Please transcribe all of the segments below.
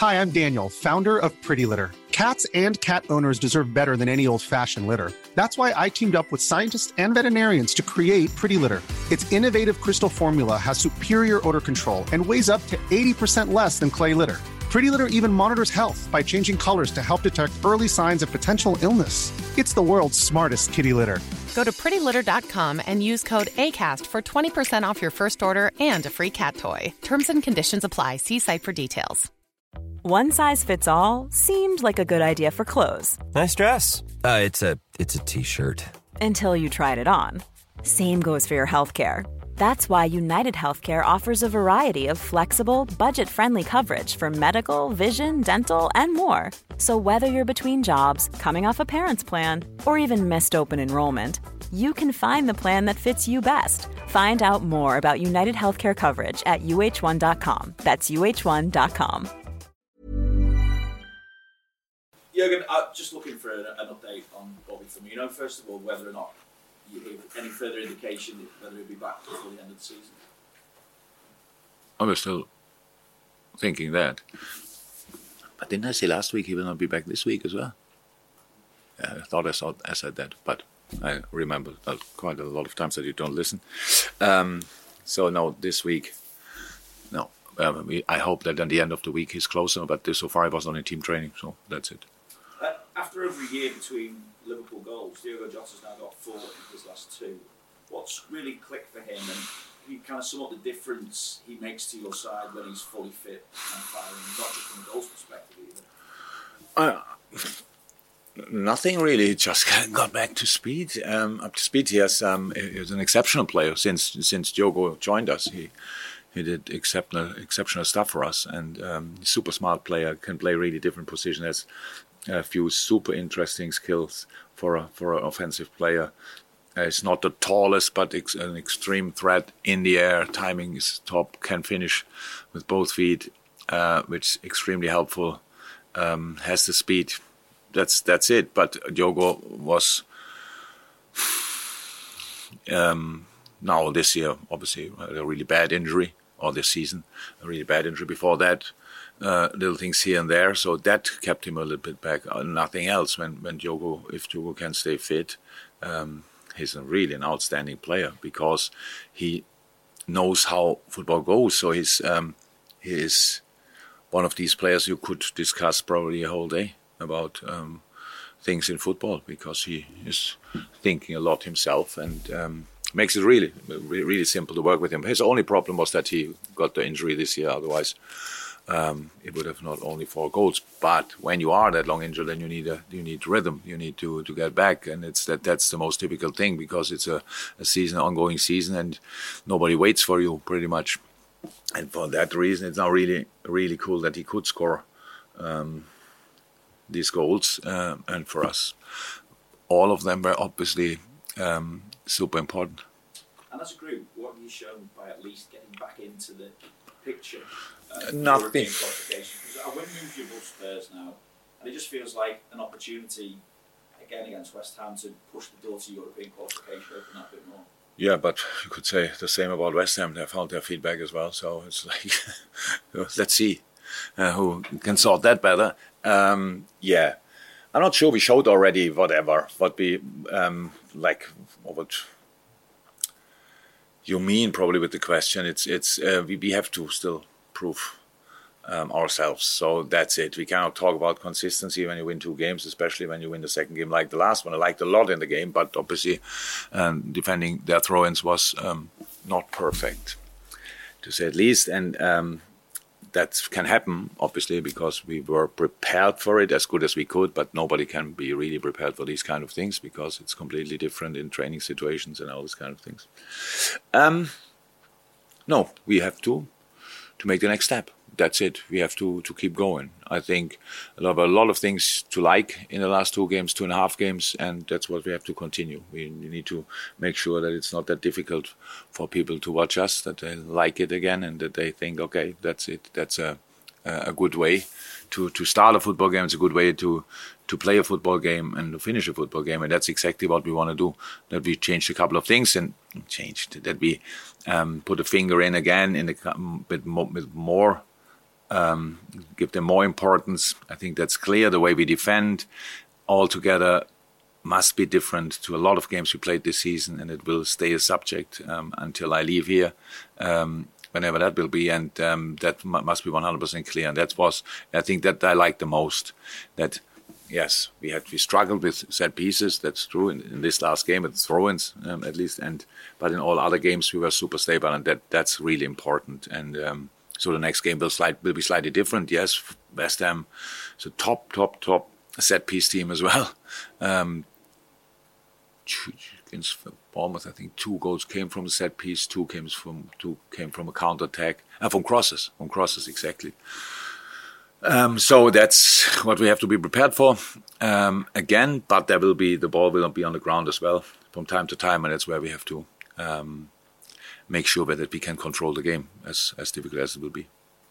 Hi, I'm Daniel, founder of Pretty Litter. Cats and cat owners deserve better than any old-fashioned litter. That's why I teamed up with scientists and veterinarians to create Pretty Litter. Its innovative crystal formula has superior odor control and weighs up to 80% less than clay litter. Pretty Litter even monitors health by changing colors to help detect early signs of potential illness. It's the world's smartest kitty litter. Go to prettylitter.com and use code ACAST for 20% off your first order and a free cat toy. Terms and conditions apply. See site for details. One size fits all seemed like a good idea for clothes. Nice dress. It's a t-shirt. Until you tried it on. Same goes for your healthcare. That's why United Healthcare offers a variety of flexible, budget-friendly coverage for medical, vision, dental, and more. So whether you're between jobs, coming off a parent's plan, or even missed open enrollment, you can find the plan that fits you best. Find out more about United Healthcare coverage at uh1.com. That's uh1.com. Jürgen, just looking for an update on Bobby Firmino. First of all, whether or not you have any further indication whether he'll be back before the end of the season. I was still thinking that. But didn't I say last week he will not be back this week as well? Yeah, I thought I said that, but I remember quite a lot of times that you don't listen. So no, this week, no. I hope that at the end of the week he's closer, but so far he was on in team training, so that's it. After over a year between Liverpool goals, Diogo Jota's now got 4 in his last 2. What's really clicked for him, and you kind of sum up the difference he makes to your side when he's fully fit and firing, not just from a goals perspective either? Nothing really. He just got back to speed. Up to speed. He has. He was an exceptional player since Diogo joined us. He did exceptional stuff for us, and super smart player, can play really different positions. Has a few super interesting skills for an offensive player. He's not the tallest, but an extreme threat in the air. Timing is top. Can finish with both feet, which is extremely helpful. Has the speed. That's it. But Diogo was now this year obviously a really bad injury, or this season a really bad injury. Before that, little things here and there. So that kept him a little bit back. Nothing else. If Diogo can stay fit, he's really an outstanding player because he knows how football goes. So he is one of these players you could discuss probably a whole day about things in football, because he is thinking a lot himself, and makes it really, really simple to work with him. His only problem was that he got the injury this year. Otherwise, it would have not only 4 goals. But when you are that long injured, then you need rhythm. You need to get back, and that's the most typical thing, because it's a ongoing season, and nobody waits for you pretty much. And for that reason, it's now really, really cool that he could score these goals. And for us, all of them were obviously super important. And as a group, what have you shown by at least getting back into the picture? Nothing. I wouldn't move you above Spurs now, and it just feels like an opportunity again against West Ham to push the door to European qualification, open that a bit more. Yeah, but you could say the same about West Ham. They found their feedback as well, so it's like let's see who can sort that better. Yeah, I'm not sure we showed already what we what you mean probably with the question. It's we have to still prove ourselves. So that's it. We cannot talk about consistency when you win 2 games, especially when you win the second game like the last one. I liked a lot in the game, but obviously defending their throw-ins was not perfect, to say at least. And that can happen, obviously, because we were prepared for it as good as we could, but nobody can be really prepared for these kind of things because it's completely different in training situations and all these kind of things. No, we have to make the next step. That's it. We have to keep going. I think a lot of things to like in the last 2 games, 2.5 games, and that's what we have to continue. We need to make sure that it's not that difficult for people to watch us, that they like it again, and that they think, okay, that's it. That's a good way to start a football game. It's a good way to play a football game and to finish a football game, and that's exactly what we want to do. That we changed a couple of things and that we put a finger in again in with more give them more importance. I think that's clear. The way we defend altogether must be different to a lot of games we played this season, and it will stay a subject until I leave here, whenever that will be, and that must be 100% clear. And that was, I think, that I like the most. That yes, we struggled with set pieces. That's true in this last game with throw-ins at least, but in all other games we were super stable, and that's really important. And so the next game will be slightly different. Yes, West Ham is a top set piece team as well. Against Bournemouth, I think 2 goals came from a set piece, 2 came from a counter attack, from crosses exactly. So that's what we have to be prepared for again. But the ball will be on the ground as well from time to time, and that's where we have to make sure that we can control the game as difficult as it will be.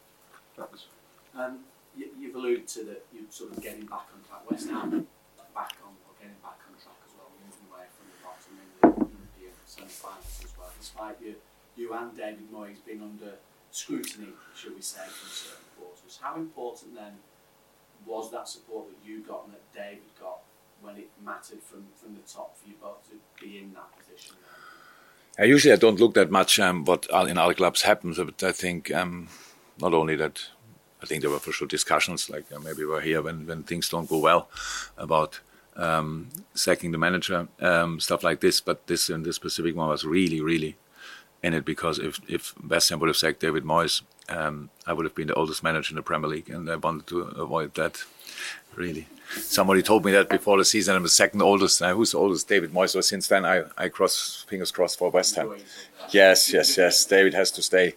You've alluded to that you're sort of getting back on track. West Ham getting back on track as well, moving away from the bottom in the European semi-finals as well. Despite you and David Moyes being under scrutiny, should we say, from certain quarters. How important then was that support that you got and that David got when it mattered from the top for you both to be in that position? Usually I don't look that much what in other clubs happens, but I think not only that, I think there were for sure discussions, like maybe we're here when things don't go well, about sacking the manager, stuff like this. But this specific one was really, really in it, because if West Ham would have sacked David Moyes, I would have been the oldest manager in the Premier League, and I wanted to avoid that, really. Somebody told me that before the season I'm the second oldest. Who's the oldest? David Moyes. So since then I cross fingers crossed for West Ham. Yes. David has to stay.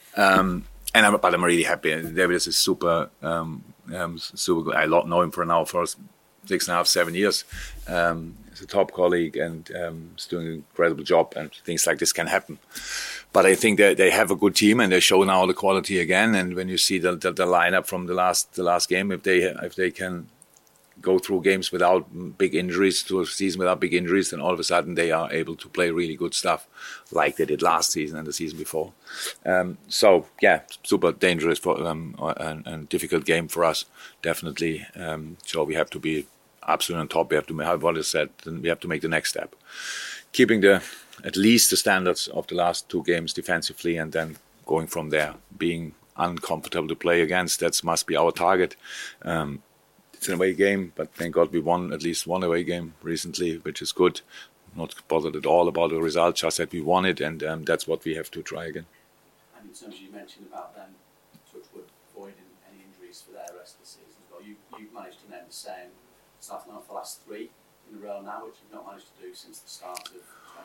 But I'm really happy. David is a super good. I know him for 6.5, 7 years. He's a top colleague, and he's doing an incredible job, and things like this can happen. But I think that they have a good team, and they show now the quality again. And when you see the lineup from the last game, if they can go through games without big injuries, to a season without big injuries, then all of a sudden they are able to play really good stuff, like they did last season and the season before. So yeah, super dangerous and difficult game for us, definitely. So we have to be absolutely on top. We have to, have what is said, then we have to make the next step, keeping at least the standards of the last 2 games defensively, and then going from there, being uncomfortable to play against. That must be our target. It's an away game, but thank God we won at least one away game recently, which is good. Not bothered at all about the result, just that we won it, and that's what we have to try again. And in terms of, you mentioned about them, avoiding any injuries for their rest of the season as well. You've managed to name the same, starting on for the last 3 in a row now, which you've not managed to do since the start of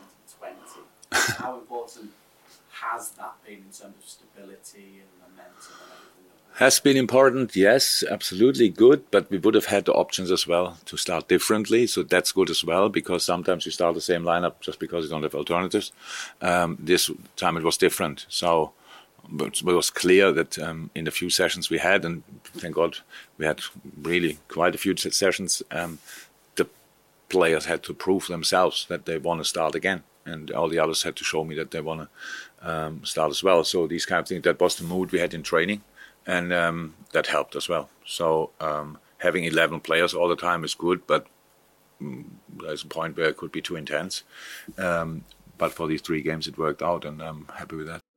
2020. How important has that been in terms of stability and momentum and everything? Has been important, yes, absolutely good, but we would have had the options as well to start differently, so that's good as well, because sometimes you start the same lineup just because you don't have alternatives. This time it was different, so it was clear that in the few sessions we had, and thank God we had really quite a few sessions, the players had to prove themselves that they want to start again, and all the others had to show me that they want to start as well. So these kind of things, that was the mood we had in training. And that helped as well. So having 11 players all the time is good, but there's a point where it could be too intense. But for these 3 games, it worked out, and I'm happy with that.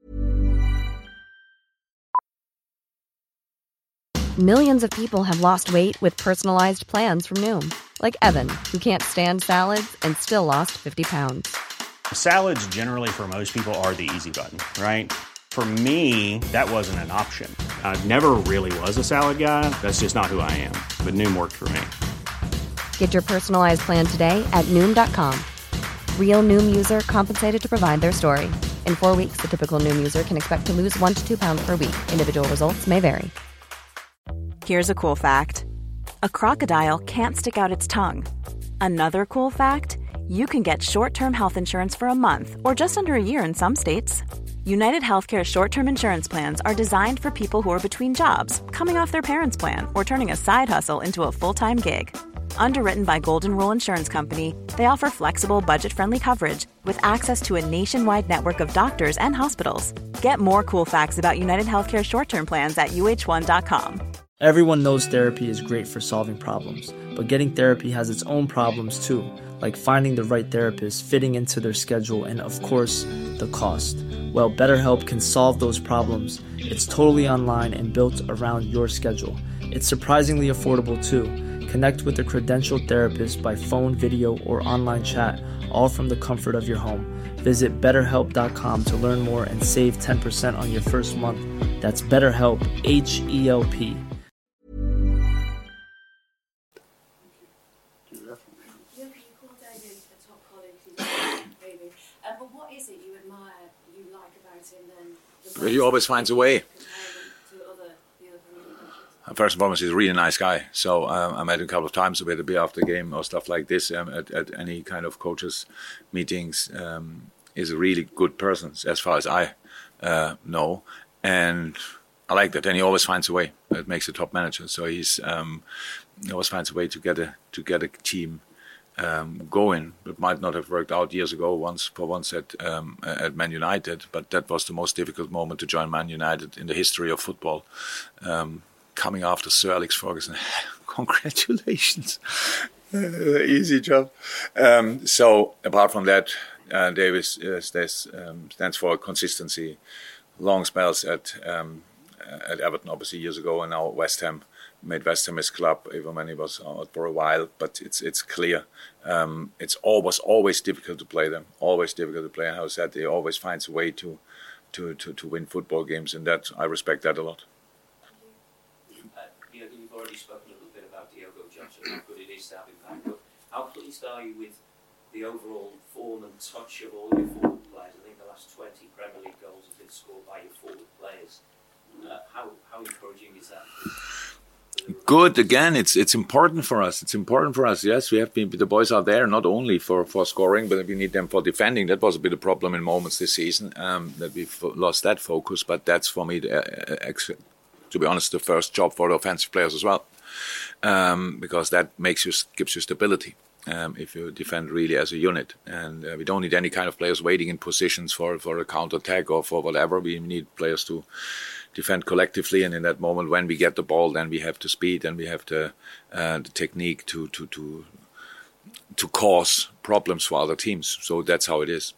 Millions of people have lost weight with personalized plans from Noom. Like Evan, who can't stand salads and still lost 50 pounds. Salads generally for most people are the easy button, right? For me, that wasn't an option. I never really was a salad guy. That's just not who I am. But Noom worked for me. Get your personalized plan today at Noom.com. Real Noom user compensated to provide their story. In 4 weeks, the typical Noom user can expect to lose 1 to 2 pounds per week. Individual results may vary. Here's a cool fact. A crocodile can't stick out its tongue. Another cool fact, you can get short-term health insurance for a month or just under a year in some states. United Healthcare short-term insurance plans are designed for people who are between jobs, coming off their parents' plan, or turning a side hustle into a full-time gig. Underwritten by Golden Rule Insurance Company, they offer flexible, budget-friendly coverage with access to a nationwide network of doctors and hospitals. Get more cool facts about United Healthcare short-term plans at uh1.com. Everyone knows therapy is great for solving problems, but getting therapy has its own problems too, like finding the right therapist, fitting into their schedule, and of course, the cost. Well, BetterHelp can solve those problems. It's totally online and built around your schedule. It's surprisingly affordable too. Connect with a credentialed therapist by phone, video, or online chat, all from the comfort of your home. Visit BetterHelp.com to learn more and save 10% on your first month. That's BetterHelp, H-E-L-P. But what is it you admire, you like about him then? He always finds a way. First and foremost, he's a really nice guy. So I met him a couple of times. We had a beer after the game or stuff like this at any kind of coaches' meetings. He's a really good person, as far as I know. And I like that. And he always finds a way. That makes a top manager. So he always finds a way to get a team going. It might not have worked out years ago once at Man United, but that was the most difficult moment to join Man United in the history of football. Coming after Sir Alex Ferguson. Congratulations. Easy job. So apart from that, Davis stands for consistency. Long spells at Everton, obviously years ago, and now West Ham. Made West Ham his club, even when he was out for a while. But it's clear. It's always difficult to play them. Always difficult to play. And how said, he always finds a way to win football games, and that I respect that a lot. You've already spoken a little bit about Diogo Jota, how good it is to have him back. But how pleased are you with the overall form and touch of all your forward players? I think the last 20 Premier League goals have been scored by your forward players. How encouraging is that? Good. Again, it's important for us. It's important for us. Yes, we have been. The boys are there not only for scoring, but we need them for defending. That was a bit of a problem in moments this season that we've lost that focus. But that's for me, to be honest, the first job for the offensive players as well, because that gives you stability. If you defend really as a unit, and we don't need any kind of players waiting in positions for a counter attack or for whatever. We need players to defend collectively, and in that moment when we get the ball, then we have the speed and we have the technique to cause problems for other teams. So that's how it is.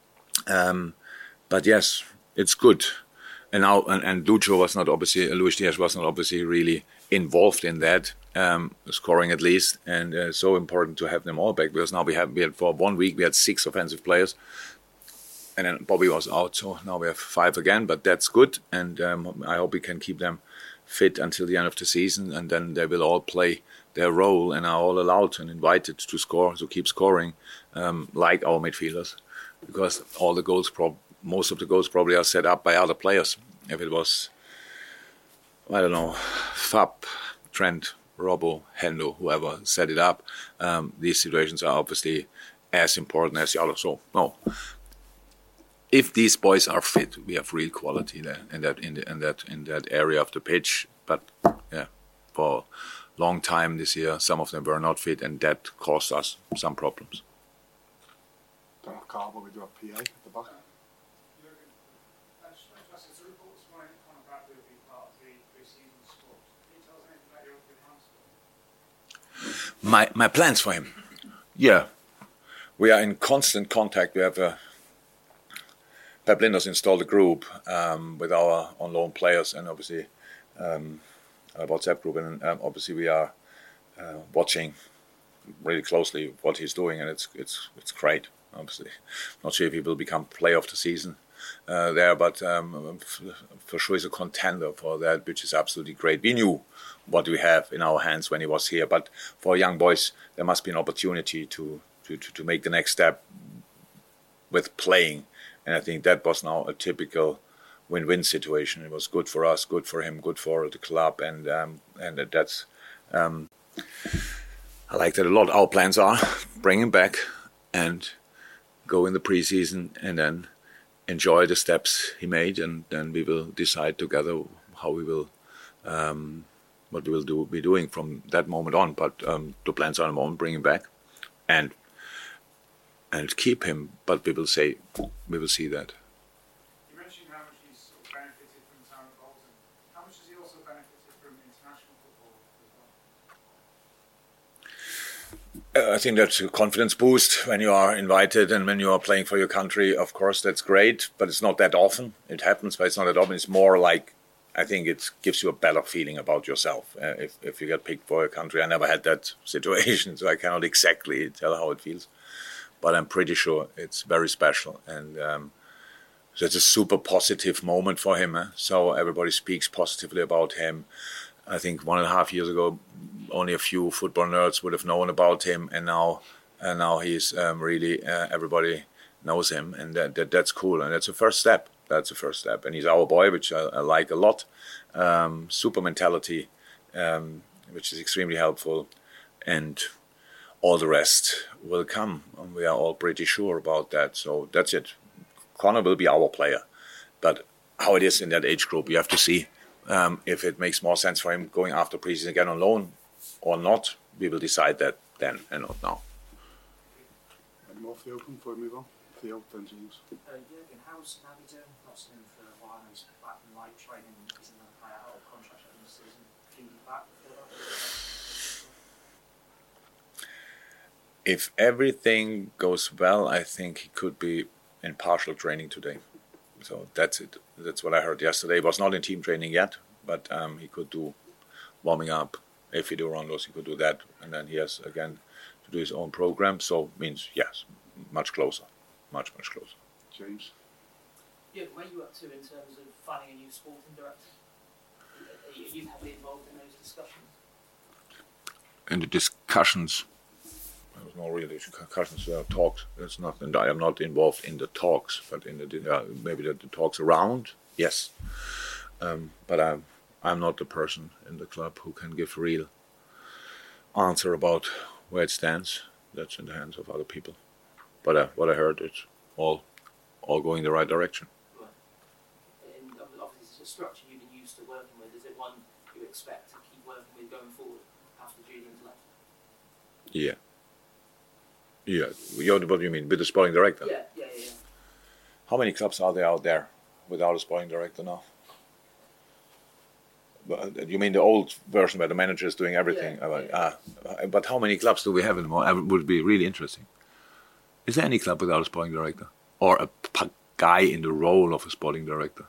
But yes, it's good. And now and Luis Diaz was not obviously really involved in that, scoring at least, and so important to have them all back, because now we had for 1 week we had 6 offensive players. And then Bobby was out, so now we have 5 again, but that's good. And I hope we can keep them fit until the end of the season, and then they will all play their role and are all allowed and invited to score, to keep scoring, like our midfielders, because all the goals, most of the goals probably are set up by other players. If it was, I don't know, Fab, Trent, Robbo, Hendo, whoever set it up, these situations are obviously as important as the others. So no. If these boys are fit, we have real quality there in that area of the pitch. But yeah, for a long time this year, some of them were not fit, and that caused us some problems. Carl, we do have PA at the back. My plans for him? Yeah, we are in constant contact. We have Pep Linders installed a group with our on-loan players, and obviously a WhatsApp group, and obviously we are watching really closely what he's doing, and it's great. Obviously, not sure if he will become player of the season there, but for sure he's a contender for that, which is absolutely great. We knew what we have in our hands when he was here, but for young boys, there must be an opportunity to make the next step with playing. And I think that was now a typical win-win situation. It was good for us, good for him, good for the club, and that's I like that a lot. Our plans are bring him back and go in the preseason, and then enjoy the steps he made, and then we will decide together how we will what we will be doing from that moment on. But the plans are at the moment bring him back and keep him. But we will see that. You mentioned how much he's sort of benefited from the time at Bolton. How much has he also benefited from international football as well? I think that's a confidence boost when you are invited and when you are playing for your country. Of course, that's great, but it's not that often. It happens, but it's not that often. It's more like, I think it gives you a better feeling about yourself if you get picked for your country. I never had that situation, so I cannot exactly tell how it feels. But I'm pretty sure it's very special. And so it's a super positive moment for him. So everybody speaks positively about him. I think 1.5 years ago, only a few football nerds would have known about him. And now he's really, everybody knows him. And that's cool. And that's the first step. That's the first step. And he's our boy, which I like a lot. Super mentality, which is extremely helpful. And all the rest will come. And we are all pretty sure about that. So that's it. Conor will be our player. But how it is in that age group, you have to see if it makes more sense for him going after preseason again on loan or not. We will decide that then and not now. Any more for the Open before we move on? Theo, then James. Jürgen, how's Naby doing? Not seen him for a while. He's back in light training. He's in a out of contract at the end of the season. Can he be back? If everything goes well, I think he could be in partial training today. So that's it. That's what I heard yesterday. He was not in team training yet, but he could do warming up. If he do rondos, he could do that. And then he has, again, to do his own program. So means, yes, much closer. Much closer. James? Yeah, where are you up to in terms of finding a new sporting director? Are you heavily involved in those discussions? In the discussions, there was no real discussions, talks. There's nothing. I am not involved in the talks, but in the maybe the talks around, yes. But I'm not the person in the club who can give real answer about where it stands. That's in the hands of other people. But what I heard, it's all going the right direction. Right. And obviously, it's a structure you've been used to working with. Is it one you expect to keep working with going forward after Julian's left? Yeah. What do you mean, with the sporting director? Yeah. How many clubs are there out there without a sporting director now? You mean the old version where the manager is doing everything? Yeah. But how many clubs do we have anymore? It would be really interesting. Is there any club without a sporting director? Or a guy in the role of a sporting director?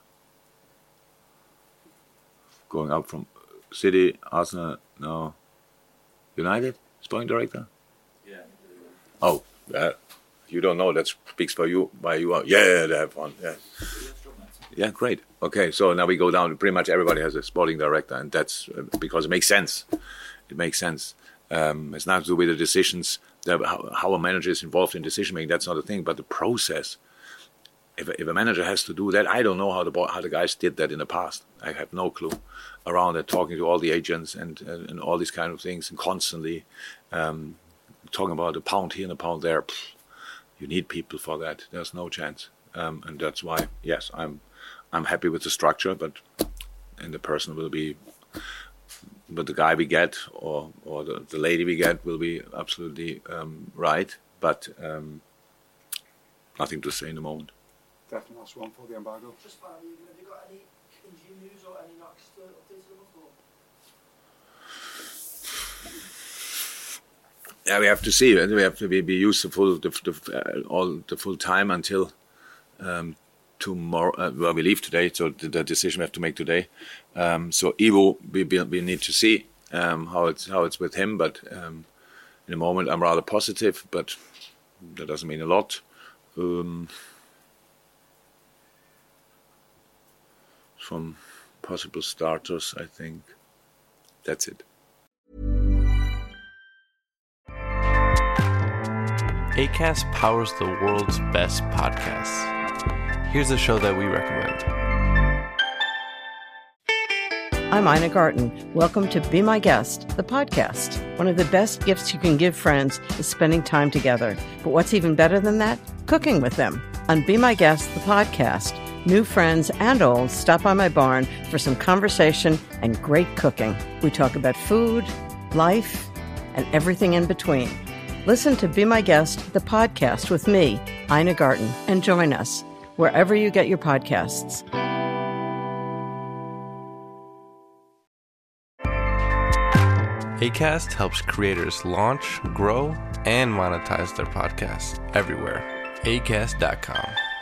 Going up from City, Arsenal, no. United, sporting director? Yeah. Oh, you don't know. That speaks for you. By you are. Yeah, they have one. Yeah. Yeah, great. Okay, so now we go down. Pretty much everybody has a sporting director, and that's because it makes sense. It makes sense. It's not to do with the decisions. How a manager is involved in decision making, that's not a thing. But the process, if a manager has to do that, I don't know how the guys did that in the past. I have no clue around that, talking to all the agents and all these kind of things, and constantly talking about a pound here and a pound there. You need people for that. There's no chance, and that's why, yes, I'm happy with the structure, and the person will be. But the guy we get or the lady we get will be absolutely right, but nothing to say in the moment. Definitely last one for the embargo. Just finally, have you got any injury news or any knocks to update us? Yeah, we have to see. We have to be used to the full time until tomorrow. Well, we leave today, so the decision we have to make today. So Ivo, we need to see how it's with him. But in the moment, I'm rather positive, but that doesn't mean a lot. From possible starters, I think that's it. Acast powers the world's best podcasts. Here's a show that we recommend. I'm Ina Garten. Welcome to Be My Guest, the podcast. One of the best gifts you can give friends is spending time together. But what's even better than that? Cooking with them. On Be My Guest, the podcast, New friends and old stop by my barn for some conversation and great cooking. We talk about food, life, and everything in between. Listen to Be My Guest, the podcast with me, Ina Garten, and join us wherever you get your podcasts. Acast helps creators launch, grow, and monetize their podcasts everywhere. Acast.com.